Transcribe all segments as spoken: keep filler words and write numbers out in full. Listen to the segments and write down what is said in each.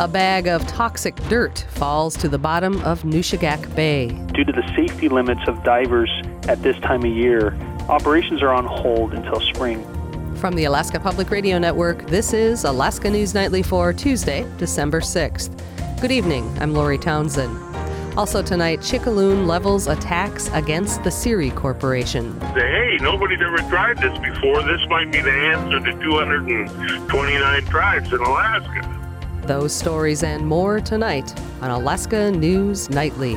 A bag of toxic dirt falls to the bottom of Nushagak Bay. Due to the safety limits of divers at this time of year, operations are on hold until spring. From the Alaska Public Radio Network, this is Alaska News Nightly for Tuesday, December sixth. Good evening, I'm Lori Townsend. Also tonight, Chickaloon levels attacks against the Siri Corporation. Say, hey, nobody's ever tried this before. This might be the answer to two hundred twenty-nine tribes in Alaska. Those stories and more tonight on Alaska News Nightly.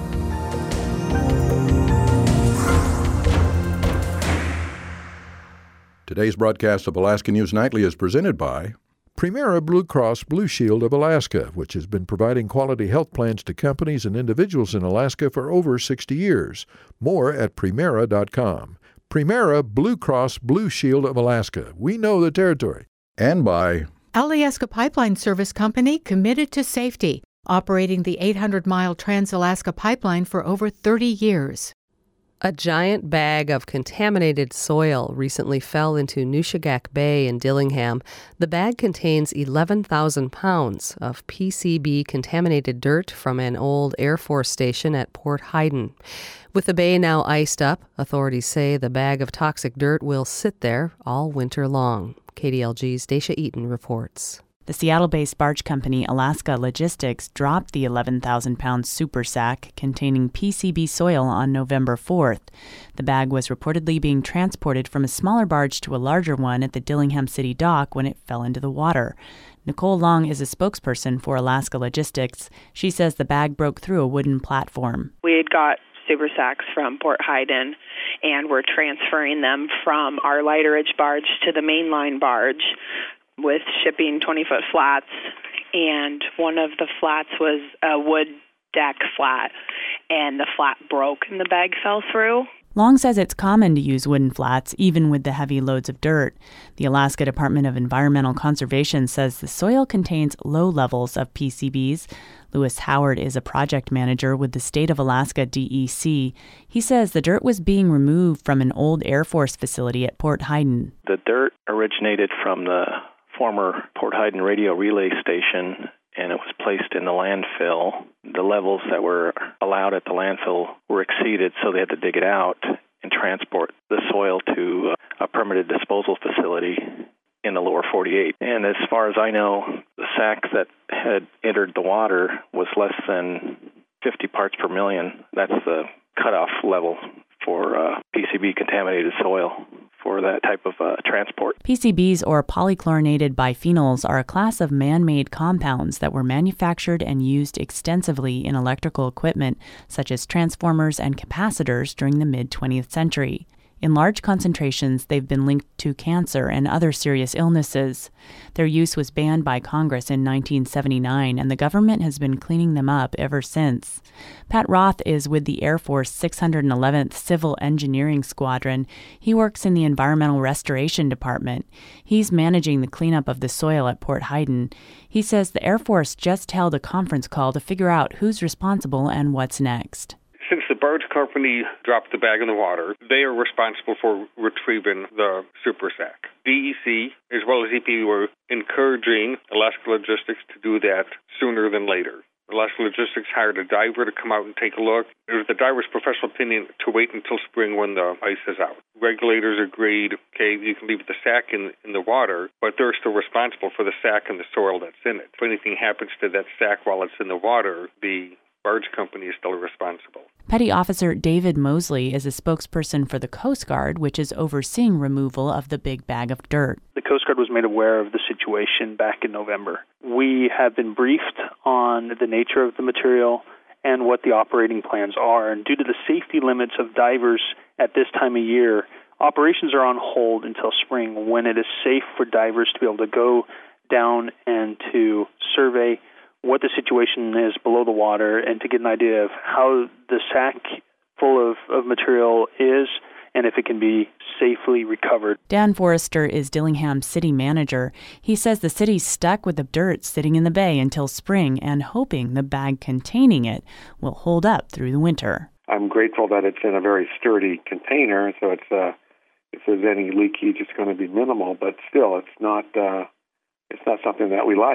Today's broadcast of Alaska News Nightly is presented by Primera Blue Cross Blue Shield of Alaska, which has been providing quality health plans to companies and individuals in Alaska for over sixty years. More at Primera dot com. Primera Blue Cross Blue Shield of Alaska. We know the territory. And by Alaska Pipeline Service Company, committed to safety, operating the eight hundred mile Trans-Alaska Pipeline for over thirty years. A giant bag of contaminated soil recently fell into Nushagak Bay in Dillingham. The bag contains eleven thousand pounds of P C B-contaminated dirt from an old Air Force station at Port Heiden. With the bay now iced up, authorities say the bag of toxic dirt will sit there all winter long. K D L G's Dacia Eaton reports. The Seattle-based barge company Alaska Logistics dropped the eleven thousand pound super sack containing P C B soil on November fourth. The bag was reportedly being transported from a smaller barge to a larger one at the Dillingham City dock when it fell into the water. Nicole Long is a spokesperson for Alaska Logistics. She says the bag broke through a wooden platform. We had got super sacks from Port Heiden, and we're transferring them from our lighterage barge to the mainline barge, with shipping twenty-foot flats, and one of the flats was a wood deck flat, and the flat broke and the bag fell through. Long says it's common to use wooden flats, even with the heavy loads of dirt. The Alaska Department of Environmental Conservation says the soil contains low levels of P C Bs. Lewis Howard is a project manager with the State of Alaska D E C. He says the dirt was being removed from an old Air Force facility at Port Heiden. The dirt originated from the former Port Heiden radio relay station, and it was placed in the landfill. The levels that were allowed at the landfill were exceeded, so they had to dig it out and transport the soil to a permitted disposal facility in the lower forty-eight. And as far as I know, the sack that had entered the water was less than fifty parts per million. That's the cutoff level for uh, P C B-contaminated soil for that type of uh, transport. P C Bs, or polychlorinated biphenyls, are a class of man-made compounds that were manufactured and used extensively in electrical equipment, such as transformers and capacitors during the mid-twentieth century. In large concentrations, they've been linked to cancer and other serious illnesses. Their use was banned by Congress in nineteen seventy-nine, and the government has been cleaning them up ever since. Pat Roth is with the Air Force six hundred eleventh Civil Engineering Squadron. He works in the Environmental Restoration Department. He's managing the cleanup of the soil at Port Heiden. He says the Air Force just held a conference call to figure out who's responsible and what's next. Since the barge company dropped the bag in the water, they are responsible for retrieving the super sack. D E C, as well as E P A, were encouraging Alaska Logistics to do that sooner than later. Alaska Logistics hired a diver to come out and take a look. It was the diver's professional opinion to wait until spring when the ice is out. Regulators agreed, okay, you can leave the sack in, in the water, but they're still responsible for the sack and the soil that's in it. If anything happens to that sack while it's in the water, the barge company is still responsible. Petty Officer David Mosley is a spokesperson for the Coast Guard, which is overseeing removal of the big bag of dirt. The Coast Guard was made aware of the situation back in November. We have been briefed on the nature of the material and what the operating plans are. And due to the safety limits of divers at this time of year, operations are on hold until spring, when it is safe for divers to be able to go down and to survey what the situation is below the water and to get an idea of how the sack full of, of material is and if it can be safely recovered. Dan Forrester is Dillingham's city manager. He says the city's stuck with the dirt sitting in the bay until spring and hoping the bag containing it will hold up through the winter. I'm grateful that it's in a very sturdy container, so it's uh, if there's any leakage, it's going to be minimal, but still, it's not uh, it's not something that we like.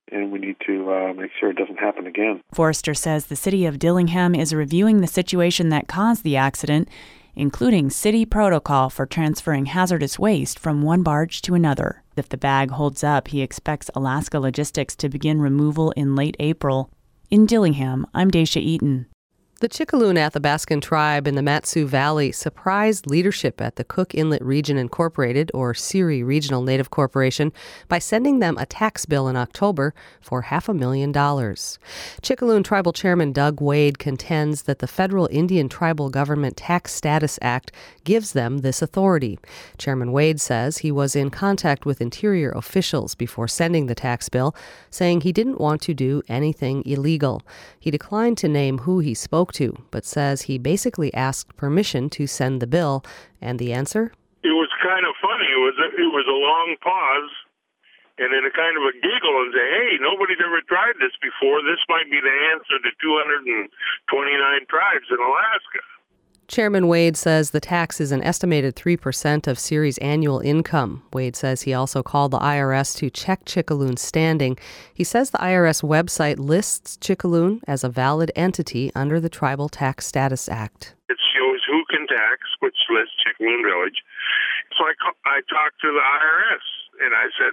and we need to uh, make sure it doesn't happen again. Forrester says the city of Dillingham is reviewing the situation that caused the accident, including city protocol for transferring hazardous waste from one barge to another. If the bag holds up, he expects Alaska Logistics to begin removal in late April. In Dillingham, I'm Daisha Eaton. The Chicaloon Athabascan tribe in the Mat-Su Valley surprised leadership at the Cook Inlet Region Incorporated, or SERI Regional Native Corporation, by sending them a tax bill in October for half a million dollars. Chicaloon Tribal Chairman Doug Wade contends that the Federal Indian Tribal Government Tax Status Act gives them this authority. Chairman Wade says he was in contact with Interior officials before sending the tax bill, saying he didn't want to do anything illegal. He declined to name who he spoke to, but says he basically asked permission to send the bill, and the answer? It was kind of funny. It was a, it was a long pause, and then a kind of a giggle and say, hey, nobody's ever tried this before. This might be the answer to two hundred twenty-nine tribes in Alaska. Chairman Wade says the tax is an estimated three percent of SERI's annual income. Wade says he also called the I R S to check Chicaloon's standing. He says the I R S website lists Chicaloon as a valid entity under the Tribal Tax Status Act. It shows who can tax, which lists Chicaloon Village. So I, I talked to the I R S, and I said,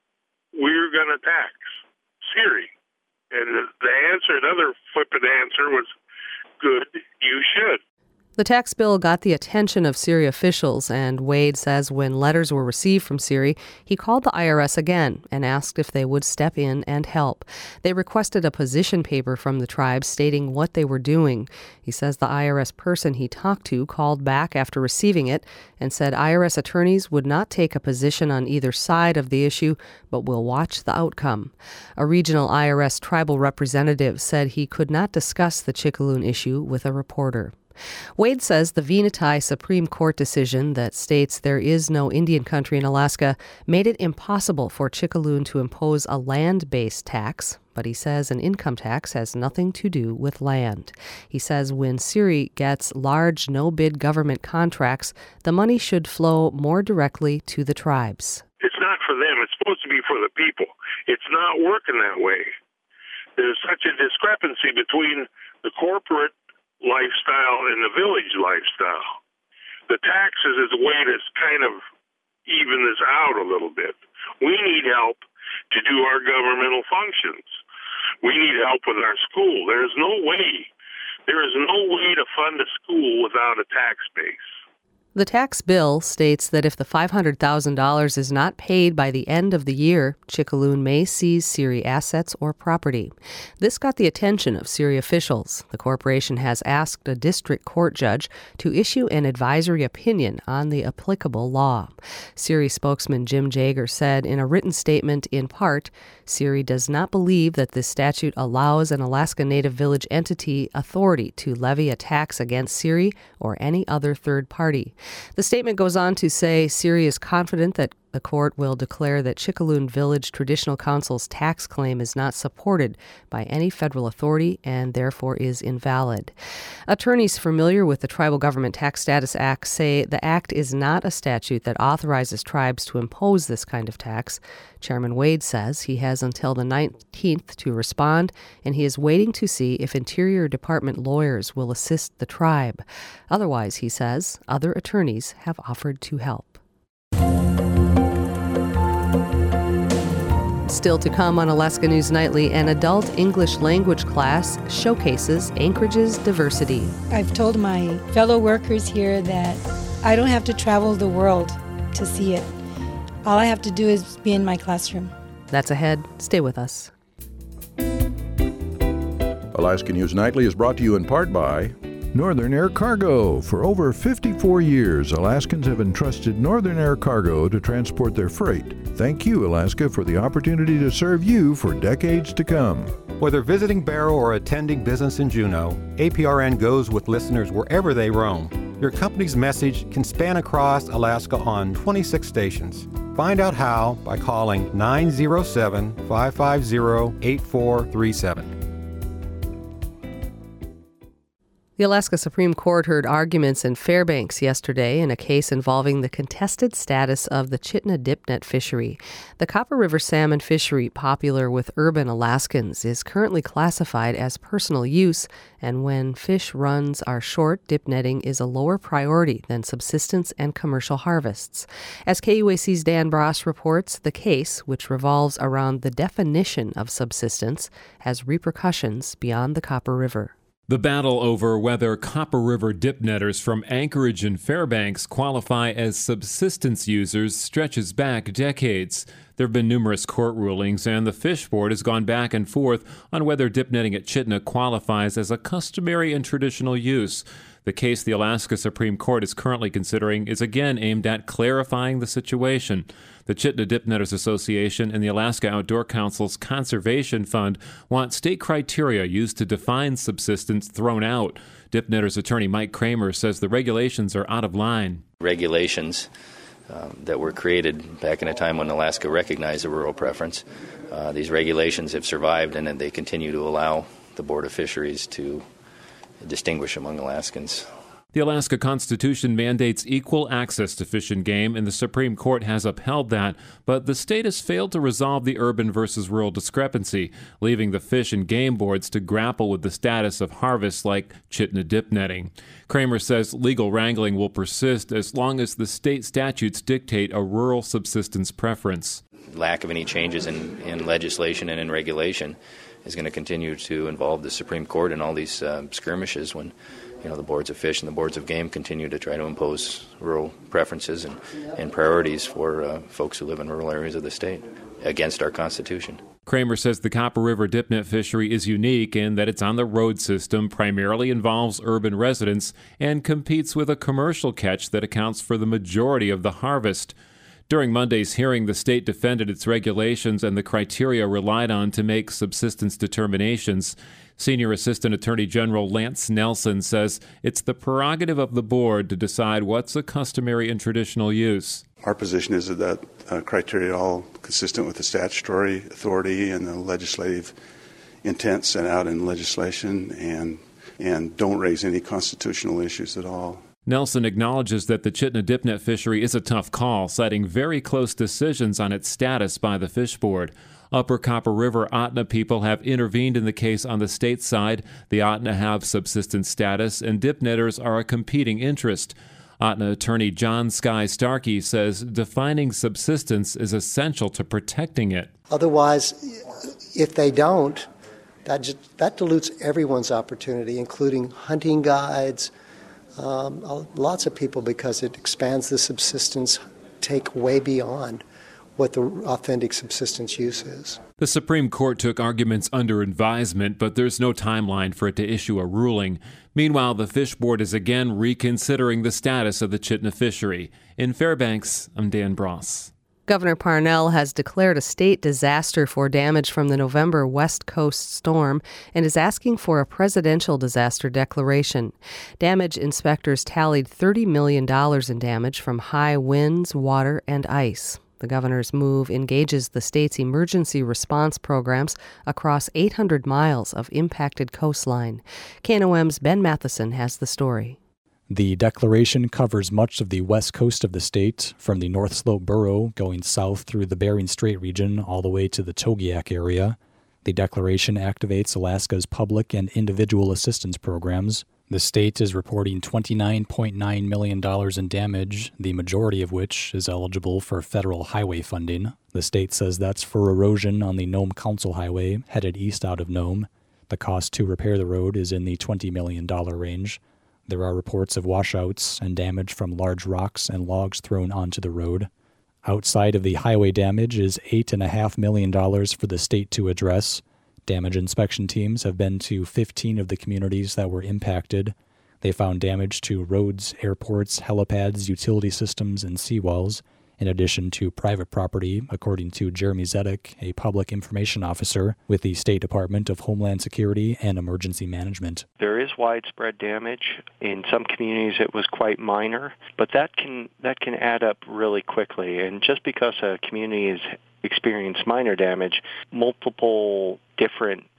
we're going to tax SERI. And the, the answer, another flippant answer was, good, you should. The tax bill got the attention of SERI officials, and Wade says when letters were received from SERI, he called the I R S again and asked if they would step in and help. They requested a position paper from the tribe stating what they were doing. He says the I R S person he talked to called back after receiving it and said I R S attorneys would not take a position on either side of the issue, but will watch the outcome. A regional I R S tribal representative said he could not discuss the Chicaloon issue with a reporter. Wade says the Venati Supreme Court decision that states there is no Indian country in Alaska made it impossible for Chicaloon to impose a land-based tax, but he says an income tax has nothing to do with land. He says when SERI gets large no-bid government contracts, the money should flow more directly to the tribes. It's not for them. It's supposed to be for the people. It's not working that way. There's such a discrepancy between the corporate lifestyle and the village lifestyle. The taxes is a way to kind of even this out a little bit. We need help to do our governmental functions. We need help with our school. There is no way, there is no way to fund a school without a tax base. The tax bill states that if the five hundred thousand dollars is not paid by the end of the year, Chicaloon may seize SERI assets or property. This got the attention of SERI officials. The corporation has asked a district court judge to issue an advisory opinion on the applicable law. SERI spokesman Jim Jager said in a written statement, in part, SERI does not believe that this statute allows an Alaska Native Village entity authority to levy a tax against SERI or any other third party. The statement goes on to say SERI is confident that the court will declare that Chicaloon Village Traditional Council's tax claim is not supported by any federal authority and therefore is invalid. Attorneys familiar with the Tribal Government Tax Status Act say the act is not a statute that authorizes tribes to impose this kind of tax. Chairman Wade says he has until the nineteenth to respond, and he is waiting to see if Interior Department lawyers will assist the tribe. Otherwise, he says, other attorneys have offered to help. Still to come on Alaska News Nightly, an adult English language class showcases Anchorage's diversity. I've told my fellow workers here that I don't have to travel the world to see it. All I have to do is be in my classroom. That's ahead. Stay with us. Alaska News Nightly is brought to you in part by Northern Air Cargo. For over fifty-four years, Alaskans have entrusted Northern Air Cargo to transport their freight. Thank you, Alaska, for the opportunity to serve you for decades to come. Whether visiting Barrow or attending business in Juneau, A P R N goes with listeners wherever they roam. Your company's message can span across Alaska on twenty-six stations. Find out how by calling nine oh seven, five five zero, eight four three seven. The Alaska Supreme Court heard arguments in Fairbanks yesterday in a case involving the contested status of the Chitna dipnet fishery. The Copper River salmon fishery, popular with urban Alaskans, is currently classified as personal use, and when fish runs are short, dip netting is a lower priority than subsistence and commercial harvests. As K U A C's Dan Bross reports, the case, which revolves around the definition of subsistence, has repercussions beyond the Copper River. The battle over whether Copper River dip netters from Anchorage and Fairbanks qualify as subsistence users stretches back decades. There have been numerous court rulings, and the Fish Board has gone back and forth on whether dip netting at Chitna qualifies as a customary and traditional use. The case the Alaska Supreme Court is currently considering is again aimed at clarifying the situation. The Chitna Dip Netters Association and the Alaska Outdoor Council's Conservation Fund want state criteria used to define subsistence thrown out. Dip Netters attorney Mike Kramer says the regulations are out of line. Regulations um, that were created back in a time when Alaska recognized a rural preference. Uh, these regulations have survived, and they continue to allow the Board of Fisheries to distinguish among Alaskans. The Alaska Constitution mandates equal access to fish and game, and the Supreme Court has upheld that, but the state has failed to resolve the urban versus rural discrepancy, leaving the fish and game boards to grapple with the status of harvests like Chitna dip netting. Kramer says legal wrangling will persist as long as the state statutes dictate a rural subsistence preference. Lack of any changes in, in legislation and in regulation is going to continue to involve the Supreme Court in all these uh, skirmishes when, you know, the boards of fish and the boards of game continue to try to impose rural preferences and, and priorities for uh, folks who live in rural areas of the state against our Constitution. Kramer says the Copper River dipnet fishery is unique in that it's on the road system, primarily involves urban residents, and competes with a commercial catch that accounts for the majority of the harvest. During Monday's hearing, the state defended its regulations and the criteria relied on to make subsistence determinations. Senior Assistant Attorney General Lance Nelson says it's the prerogative of the board to decide what's a customary and traditional use. Our position is that uh, criteria are all consistent with the statutory authority and the legislative intent set out in legislation and and don't raise any constitutional issues at all. Nelson acknowledges that the Chitna dipnet fishery is a tough call, citing very close decisions on its status by the Fish Board. Upper Copper River Ahtna people have intervened in the case on the state side. The Ahtna have subsistence status, and dip netters are a competing interest. Ahtna attorney John Sky Starkey says defining subsistence is essential to protecting it. Otherwise, if they don't, that just, that dilutes everyone's opportunity, including hunting guides, Um, lots of people, because it expands the subsistence take way beyond what the authentic subsistence use is. The Supreme Court took arguments under advisement, but there's no timeline for it to issue a ruling. Meanwhile, the Fish Board is again reconsidering the status of the Chitna fishery. In Fairbanks, I'm Dan Bross. Governor Parnell has declared a state disaster for damage from the November West Coast storm and is asking for a presidential disaster declaration. Damage inspectors tallied thirty million dollars in damage from high winds, water, and ice. The governor's move engages the state's emergency response programs across eight hundred miles of impacted coastline. K N O M's Ben Matheson has the story. The declaration covers much of the west coast of the state, from the North Slope Borough going south through the Bering Strait region all the way to the Togiak area. The declaration activates Alaska's public and individual assistance programs. The state is reporting twenty-nine point nine million dollars in damage, the majority of which is eligible for federal highway funding. The state says that's for erosion on the Nome Council Highway headed east out of Nome. The cost to repair the road is in the twenty million dollars range. There are reports of washouts and damage from large rocks and logs thrown onto the road. Outside of the highway damage is eight point five million dollars for the state to address. Damage inspection teams have been to fifteen of the communities that were impacted. They found damage to roads, airports, helipads, utility systems, and seawalls, in addition to private property, according to Jeremy Zedek, a public information officer with the State Department of Homeland Security and Emergency Management. There is widespread damage. In some communities it was quite minor, but that can that can add up really quickly. And just because a community has experienced minor damage, multiple different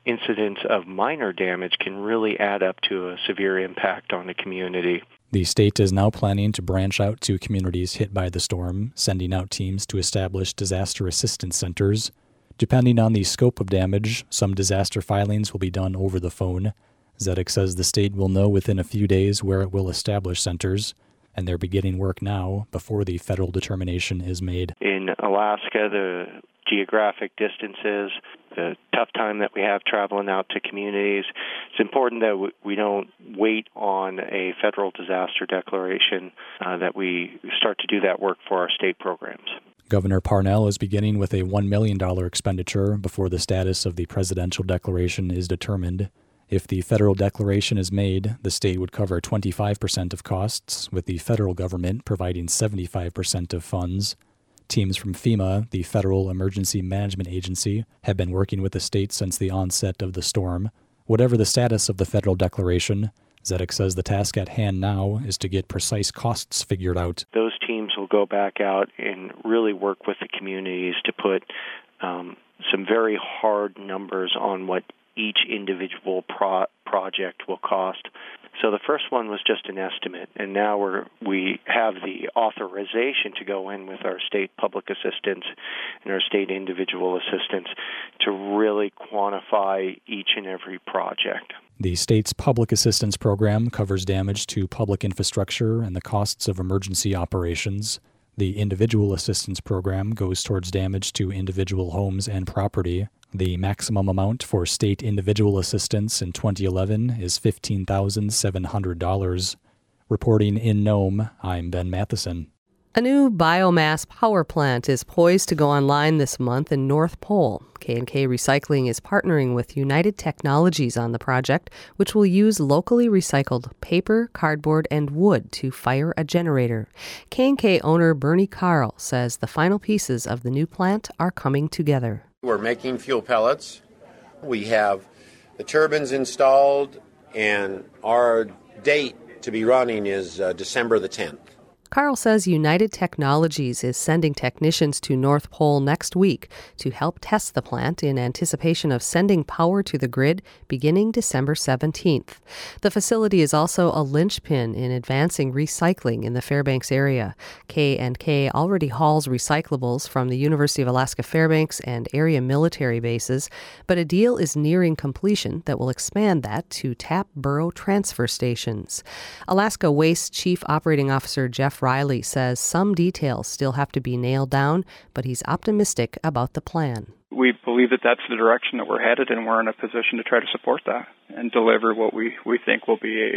incidents of minor damage can really add up to a severe impact on the community. The state is now planning to branch out to communities hit by the storm, sending out teams to establish disaster assistance centers. Depending on the scope of damage, some disaster filings will be done over the phone. Zedek says the state will know within a few days where it will establish centers, and they're beginning work now before the federal determination is made. In Alaska, the geographic distances, the tough time that we have traveling out to communities, it's important that we don't wait on a federal disaster declaration, uh, that we start to do that work for our state programs. Governor Parnell is beginning with a one million dollars expenditure before the status of the presidential declaration is determined. If the federal declaration is made, the state would cover twenty-five percent of costs, with the federal government providing seventy-five percent of funds. Teams from FEMA, the Federal Emergency Management Agency, have been working with the state since the onset of the storm. Whatever the status of the federal declaration, Zedek says the task at hand now is to get precise costs figured out. Those teams will go back out and really work with the communities to put um, some very hard numbers on what each individual pro- project will cost. So the first one was just an estimate, and now we're, we have the authorization to go in with our state public assistance and our state individual assistance to really quantify each and every project. The state's public assistance program covers damage to public infrastructure and the costs of emergency operations. The individual assistance program goes towards damage to individual homes and property. The maximum amount for state individual assistance in twenty eleven is fifteen thousand seven hundred dollars. Reporting in Nome, I'm Ben Matheson. A new biomass power plant is poised to go online this month in North Pole. K and K Recycling is partnering with United Technologies on the project, which will use locally recycled paper, cardboard, and wood to fire a generator. K and K owner Bernie Carl says the final pieces of the new plant are coming together. We're making fuel pellets. We have the turbines installed, and our date to be running is uh, December the tenth. Carl says United Technologies is sending technicians to North Pole next week to help test the plant in anticipation of sending power to the grid beginning December seventeenth. The facility is also a linchpin in advancing recycling in the Fairbanks area. K and K already hauls recyclables from the University of Alaska Fairbanks and area military bases, but a deal is nearing completion that will expand that to tap Burrow transfer stations. Alaska Waste Chief Operating Officer Jeff Riley says some details still have to be nailed down, but he's optimistic about the plan. We believe that that's the direction that we're headed, and we're in a position to try to support that and deliver what we, we think will be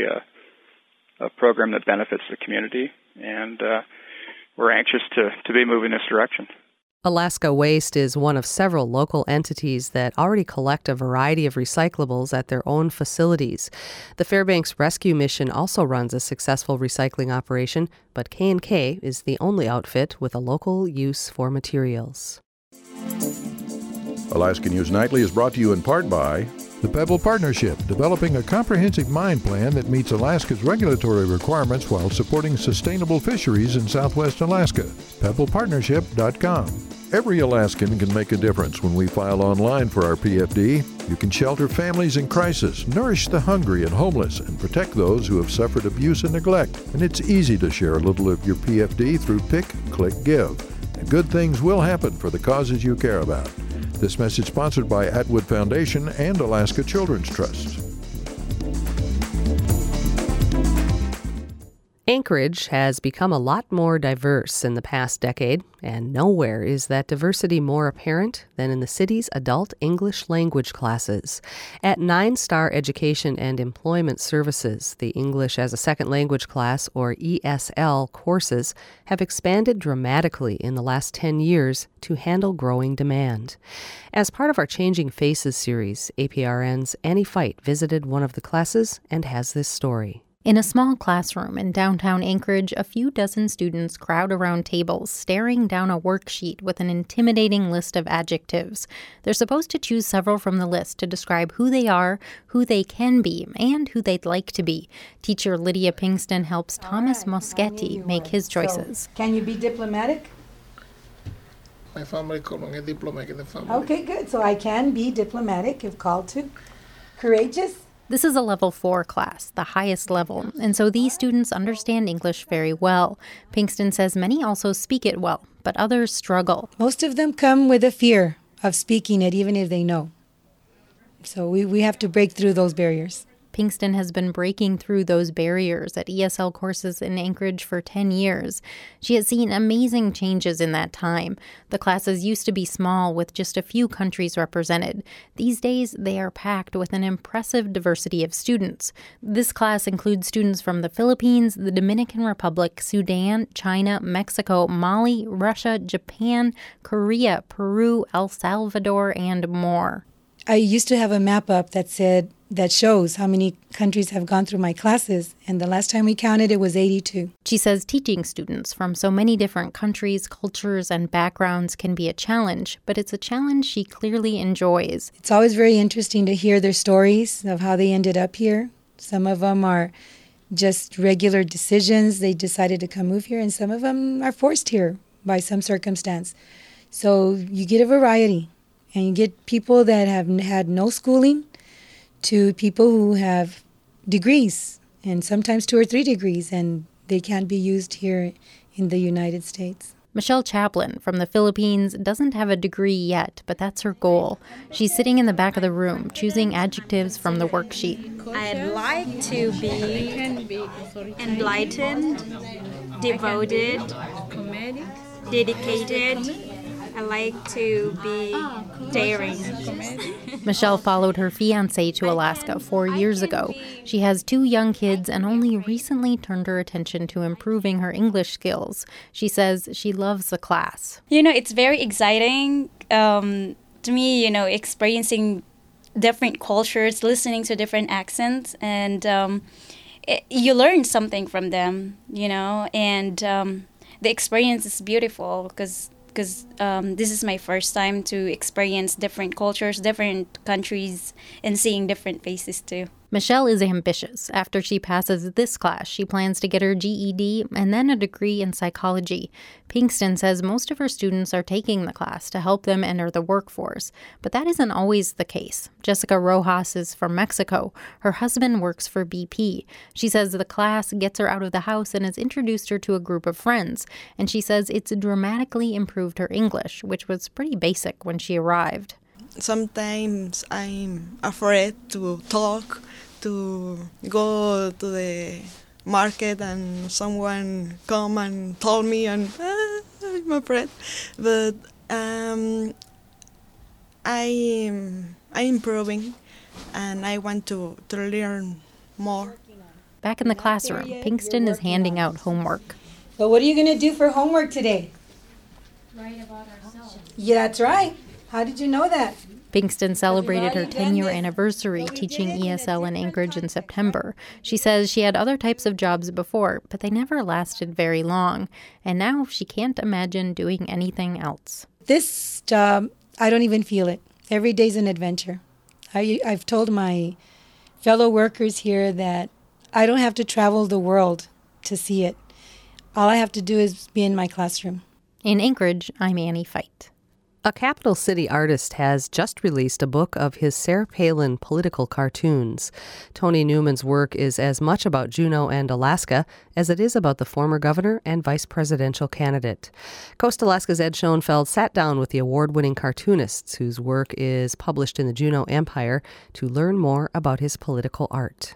a, a program that benefits the community, and uh, we're anxious to, to be moving this direction. Alaska Waste is one of several local entities that already collect a variety of recyclables at their own facilities. The Fairbanks Rescue Mission also runs a successful recycling operation, but K and K is the only outfit with a local use for materials. Alaska News Nightly is brought to you in part by the Pebble Partnership, developing a comprehensive mine plan that meets Alaska's regulatory requirements while supporting sustainable fisheries in southwest Alaska. pebble partnership dot com. Every Alaskan can make a difference when we file online for our P F D. You can shelter families in crisis, nourish the hungry and homeless, and protect those who have suffered abuse and neglect. And it's easy to share a little of your P F D through Pick, Click, Give. And good things will happen for the causes you care about. This message sponsored by Atwood Foundation and Alaska Children's Trust. Anchorage has become a lot more diverse in the past decade, and nowhere is that diversity more apparent than in the city's adult English language classes. At Nine Star Education and Employment Services, the English as a Second Language class, or E S L, courses have expanded dramatically in the last ten years to handle growing demand. As part of our Changing Faces series, A P R N's Annie Fight visited one of the classes and has this story. In a small classroom in downtown Anchorage, a few dozen students crowd around tables, staring down a worksheet with an intimidating list of adjectives. They're supposed to choose several from the list to describe who they are, who they can be, and who they'd like to be. Teacher Lydia Pinkston helps Thomas right, Moschetti make his choices. So, can you be diplomatic? My family called me a diplomat in the family. Okay, good. So I can be diplomatic if called to. Courageous. This is a level four class, the highest level, and so these students understand English very well. Pinkston says many also speak it well, but others struggle. Most of them come with a fear of speaking it, even if they know. So we, we have to break through those barriers. Pinkston has been breaking through those barriers at E S L courses in Anchorage for ten years. She has seen amazing changes in that time. The classes used to be small with just a few countries represented. These days, they are packed with an impressive diversity of students. This class includes students from the Philippines, the Dominican Republic, Sudan, China, Mexico, Mali, Russia, Japan, Korea, Peru, El Salvador, and more. I used to have a map up that said, that shows how many countries have gone through my classes, and the last time we counted, it was eighty-two. She says teaching students from so many different countries, cultures, and backgrounds can be a challenge, but it's a challenge she clearly enjoys. It's always very interesting to hear their stories of how they ended up here. Some of them are just regular decisions. They decided to come move here, and some of them are forced here by some circumstance. So you get a variety, and you get people that have had no schooling, to people who have degrees, and sometimes two or three degrees, and they can't be used here in the United States. Michelle Chaplin from the Philippines doesn't have a degree yet, but that's her goal. She's sitting in the back of the room, choosing adjectives from the worksheet. I'd like to be enlightened, devoted, dedicated. I like to be daring. Michelle followed her fiancé to Alaska four years ago. She has two young kids and only recently turned her attention to improving her English skills. She says she loves the class. You know, it's very exciting um, to me, you know, experiencing different cultures, listening to different accents, and um, it, you learn something from them, you know, and um, the experience is beautiful because because um, this is my first time to experience different cultures, different countries, and seeing different faces too. Michelle is ambitious. After she passes this class, she plans to get her G E D and then a degree in psychology. Pinkston says most of her students are taking the class to help them enter the workforce, but that isn't always the case. Jessica Rojas is from Mexico. Her husband works for B P. She says the class gets her out of the house and has introduced her to a group of friends, and she says it's dramatically improved her English, which was pretty basic when she arrived. Sometimes I'm afraid to talk, to go to the market and someone come and told me and ah, I'm afraid. But um, I'm, I'm improving and I want to, to learn more. Back in the classroom, Pinkston is handing out homework. So what are you going to do for homework today? Write about ourselves. Yeah, that's right. How did you know that? Pinkston celebrated her ten-year anniversary teaching E S L in Anchorage in September. She says she had other types of jobs before, but they never lasted very long. And now she can't imagine doing anything else. This job, I don't even feel it. Every day's an adventure. I, I've told my fellow workers here that I don't have to travel the world to see it. All I have to do is be in my classroom. In Anchorage, I'm Annie Fight. A capital city artist has just released a book of his Sarah Palin political cartoons. Tony Newman's work is as much about Juneau and Alaska as it is about the former governor and vice presidential candidate. Coast Alaska's Ed Schoenfeld sat down with the award-winning cartoonists whose work is published in the Juneau Empire to learn more about his political art.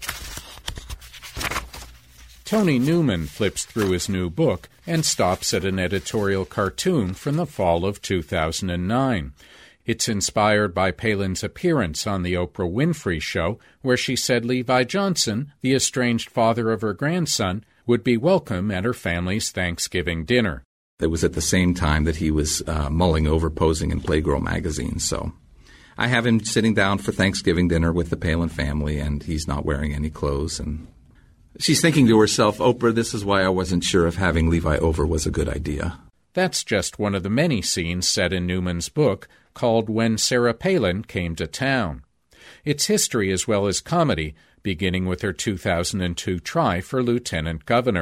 Tony Newman flips through his new book and stops at an editorial cartoon from the fall of two thousand nine. It's inspired by Palin's appearance on the Oprah Winfrey Show, where she said Levi Johnson, the estranged father of her grandson, would be welcome at her family's Thanksgiving dinner. It was at the same time that he was uh, mulling over posing in Playgirl magazine, so I have him sitting down for Thanksgiving dinner with the Palin family, and he's not wearing any clothes, and she's thinking to herself, Oprah, this is why I wasn't sure if having Levi over was a good idea. That's just one of the many scenes set in Newman's book called When Sarah Palin Came to Town. It's history as well as comedy, beginning with her two thousand two try for lieutenant governor.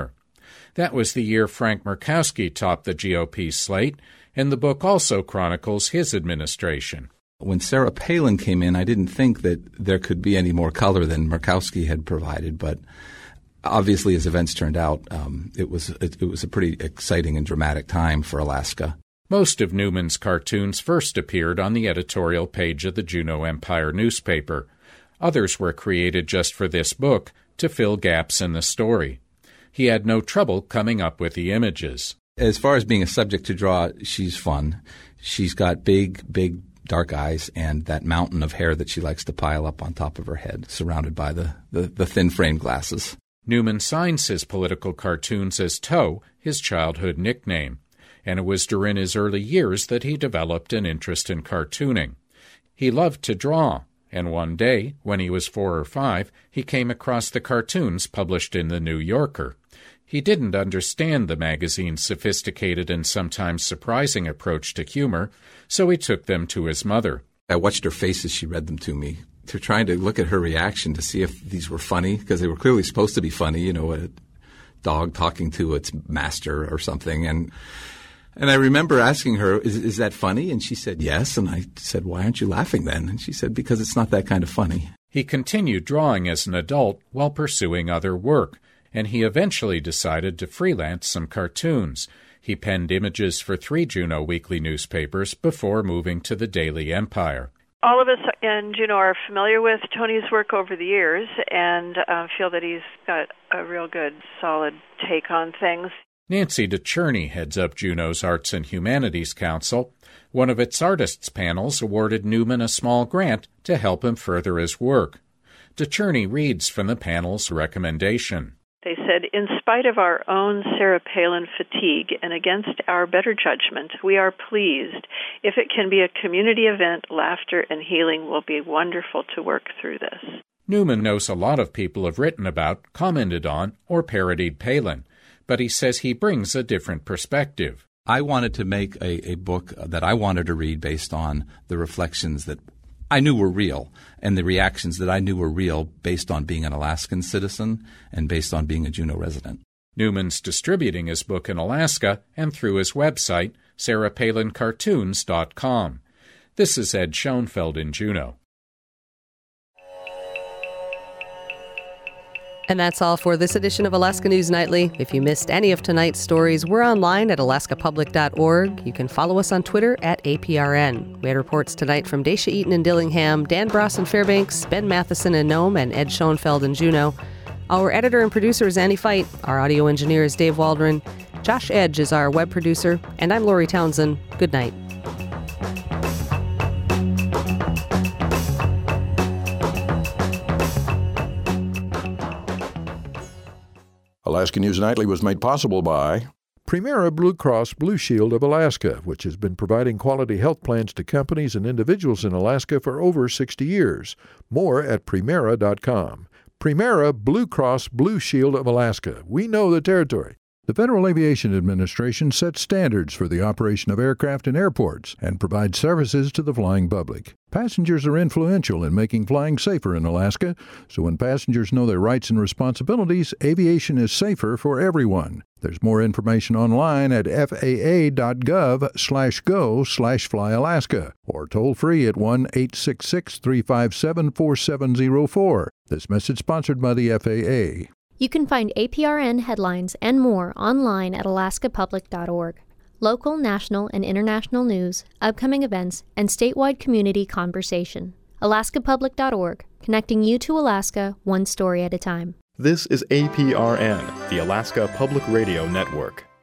That was the year Frank Murkowski topped the G O P slate, and the book also chronicles his administration. When Sarah Palin came in, I didn't think that there could be any more color than Murkowski had provided, but obviously, as events turned out, um, it was it, it was a pretty exciting and dramatic time for Alaska. Most of Newman's cartoons first appeared on the editorial page of the Juneau Empire newspaper. Others were created just for this book to fill gaps in the story. He had no trouble coming up with the images. As far as being a subject to draw, she's fun. She's got big, big, dark eyes and that mountain of hair that she likes to pile up on top of her head, surrounded by the, the, the thin-frame glasses. Newman signs his political cartoons as Toe, his childhood nickname, and it was during his early years that he developed an interest in cartooning. He loved to draw, and one day, when he was four or five, he came across the cartoons published in The New Yorker. He didn't understand the magazine's sophisticated and sometimes surprising approach to humor, so he took them to his mother. I watched her face as she read them to me, to trying to look at her reaction to see if these were funny, because they were clearly supposed to be funny, you know, a dog talking to its master or something. And and I remember asking her, is, is that funny? And she said, yes. And I said, why aren't you laughing then? And she said, because it's not that kind of funny. He continued drawing as an adult while pursuing other work, and he eventually decided to freelance some cartoons. He penned images for three Juneau weekly newspapers before moving to the Daily Empire. All of us in Juneau are familiar with Tony's work over the years and uh, feel that he's got a real good, solid take on things. Nancy DeCherney heads up Juneau's Arts and Humanities Council. One of its artists' panels awarded Newman a small grant to help him further his work. DeCherney reads from the panel's recommendation. They said, in spite of our own Sarah Palin fatigue and against our better judgment, we are pleased. If it can be a community event, laughter and healing will be wonderful to work through this. Newman knows a lot of people have written about, commented on, or parodied Palin, but he says he brings a different perspective. I wanted to make a, a book that I wanted to read based on the reflections that I knew were real, and the reactions that I knew were real based on being an Alaskan citizen and based on being a Juneau resident. Newman's distributing his book in Alaska and through his website, sarah palin cartoons dot com. This is Ed Schoenfeld in Juneau. And that's all for this edition of Alaska News Nightly. If you missed any of tonight's stories, we're online at alaska public dot org. You can follow us on Twitter at A P R N. We had reports tonight from Daisha Eaton in Dillingham, Dan Bross in Fairbanks, Ben Matheson in Nome, and Ed Schoenfeld in Juneau. Our editor and producer is Annie Fight. Our audio engineer is Dave Waldron. Josh Edge is our web producer. And I'm Lori Townsend. Good night. Alaska News Nightly was made possible by Primera Blue Cross Blue Shield of Alaska, which has been providing quality health plans to companies and individuals in Alaska for over sixty years. More at primera dot com. Primera Blue Cross Blue Shield of Alaska. We know the territory. The Federal Aviation Administration sets standards for the operation of aircraft and airports and provides services to the flying public. Passengers are influential in making flying safer in Alaska, so when passengers know their rights and responsibilities, aviation is safer for everyone. There's more information online at F A A dot gov slash go slash fly Alaska or toll free at one eight six six, three five seven, four seven zero four. This message sponsored by the F A A. You can find A P R N headlines and more online at alaska public dot org. Local, national, and international news, upcoming events, and statewide community conversation. alaska public dot org, connecting you to Alaska one story at a time. This is A P R N, the Alaska Public Radio Network.